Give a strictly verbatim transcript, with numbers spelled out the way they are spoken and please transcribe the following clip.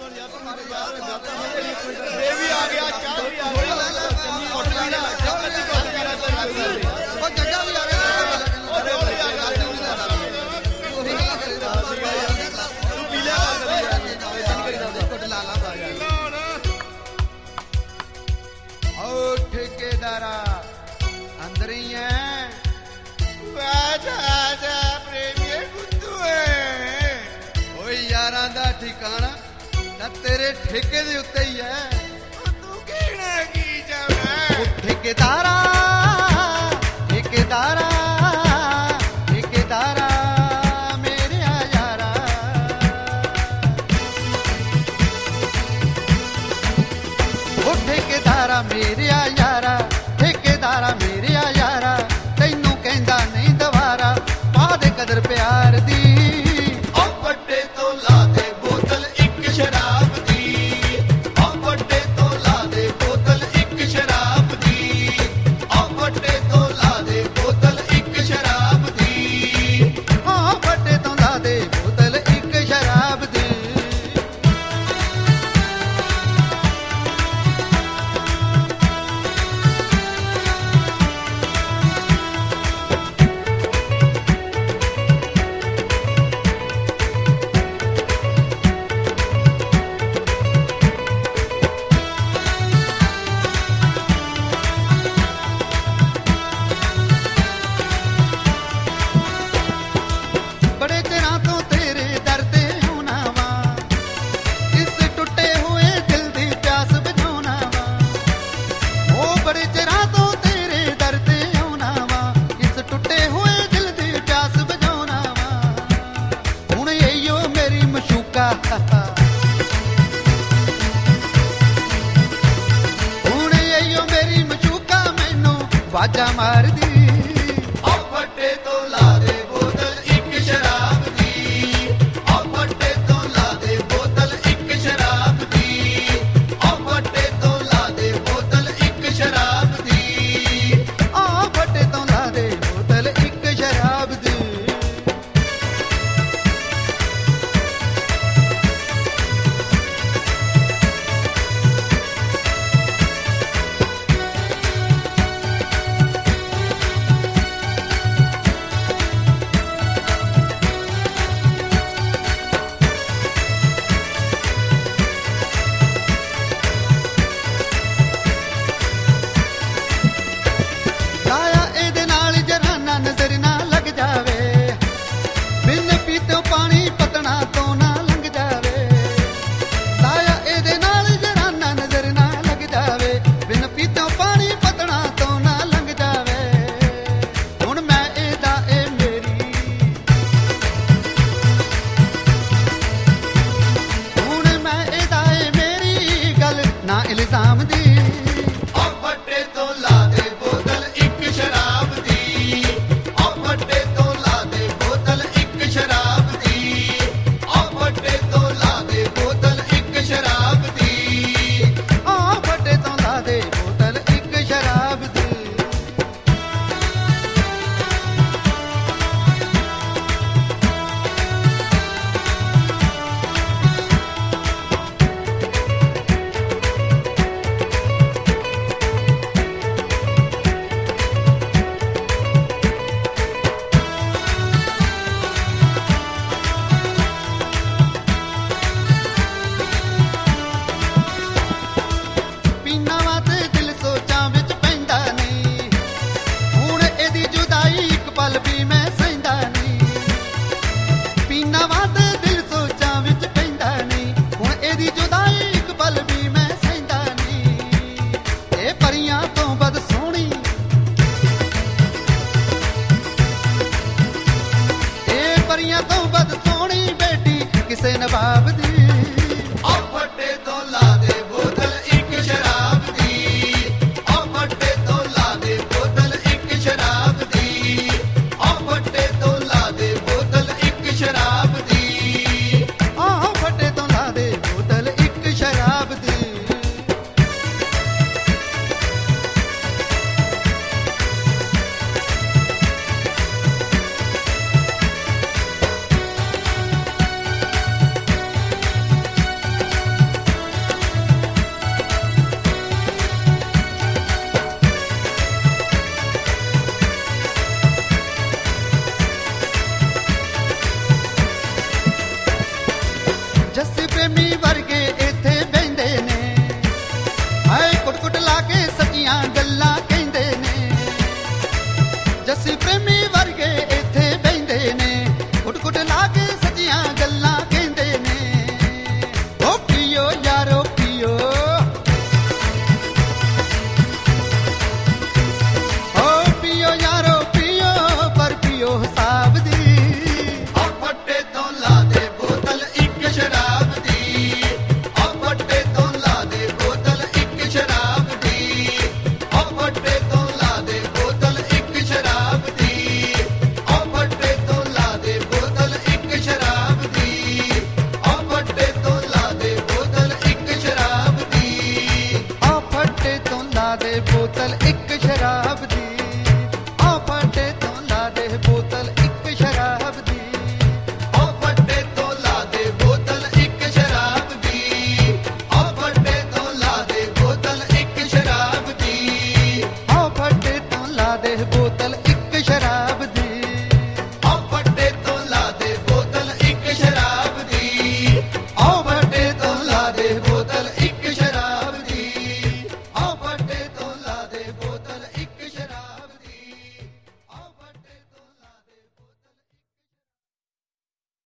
ठेकेदारा अंदर ही है यारां दा ठिकाना तेरे ठेके दे उत्ते ही है तू कहना की चाहना ठेकेदारा ठेकेदारा ठेकेदारा मेरे यारा ओ ठेकेदारा मेरे यारा ठेकेदारा मेरे यारा तैनू कहंदा नहीं दवारा पा दे कदर प्यार दी हुण आइयो मेरी मचूका मैनू वाजा मार दी फटे तो ला दे बोतल एक शराब दी फटे तो ला दे बोतल एक शराब दी फटे तो ला दे बोतल एक शराब दी फटे तो ला दे बोतल एक शराब दी ਸੱਚੀਆਂ ਗੱਲਾਂ ਕਹਿੰਦੇ ਨੇ। ਜੱਸੀ ਪ੍ਰੇਮੀ ਵਰਗੇ ਇੱਥੇ ਬਹਿੰਦੇ ਨੇ, ਕੁੱਟ-ਕੁੱਟ ਲਾ ਕੇ ਸੱਚੀਆਂ ਗੱਲਾਂ ਕਹਿੰਦੇ ਨੇ। ਓ ਪੀਓ ਯਾਰੋ ਪੀਓ, ਓ ਪੀਓ ਯਾਰੋ ਪੀਓ, ਪਰ ਪੀਓ ਹਿਸਾਬ ਦੀ। ਓ ਫੱਟੇ ਤੋਂ ਲਾ ਦੇ ਬੋਤਲ ਇੱਕ ਸ਼ਰਾਬ ਦੀ, ਓ ਫੱਟੇ ਤੋਂ ਲਾ ਦੇ ਬੋਤਲ ਇੱਕ ਸ਼ਰਾਬ ਦੀ, ਓ ਫੱਟੇ ਤੋਂ ਲਾ ਦੇ ਬੋਤਲ ਇੱਕ ਸ਼ਰਾਬ ਦੀ, ਓ ਫੱਟੇ ਤੋਂ ਲਾ ਦੇ ਬੋਤਲ ਇੱਕ ਸ਼ਰਾਬ ਦੀ, ਓ ਫੱਟੇ ਤੋਂ ਲਾ ਦੇ ਬੋਤਲ ਇੱਕ ਸ਼ਰਾਬ ਦੀ, ਓ ਫੱਟੇ ਤੋਂ ਲਾ ਦੇ ਬੋਤਲ ਇੱਕ ਸ਼ਰਾਬ ਦੀ, ਓ ਫੱਟੇ ਤੋਂ ਲਾ ਦੇ ਬੋਤਲ ਇੱਕ ਸ਼ਰਾਬ ਦੀ, ਓ ਫੱਟੇ ਤੋਂ ਲਾ ਦੇ ਬੋਤਲ ਇੱਕ ਸ਼ਰਾਬ ਦੀ, ਓ ਫੱਟੇ ਤੋਂ ਲਾ ਦੇ ਬੋਤਲ ਇੱਕ ਸ਼ਰਾਬ ਦੀ, ਓ ਫੱਟੇ ਤੋਂ ਲਾ ਦੇ ਬੋਤਲ ਇੱਕ ਸ਼ਰਾਬ ਦੀ, ਓ ਫੱਟੇ ਤੋਂ ਲਾ ਦੇ ਬੋਤਲ ਇੱਕ ਸ਼ਰਾਬ ਦੀ, ਓ ਫੱਟੇ ਤੋਂ ਲਾ ਦੇ ਬੋਤਲ ਇੱਕ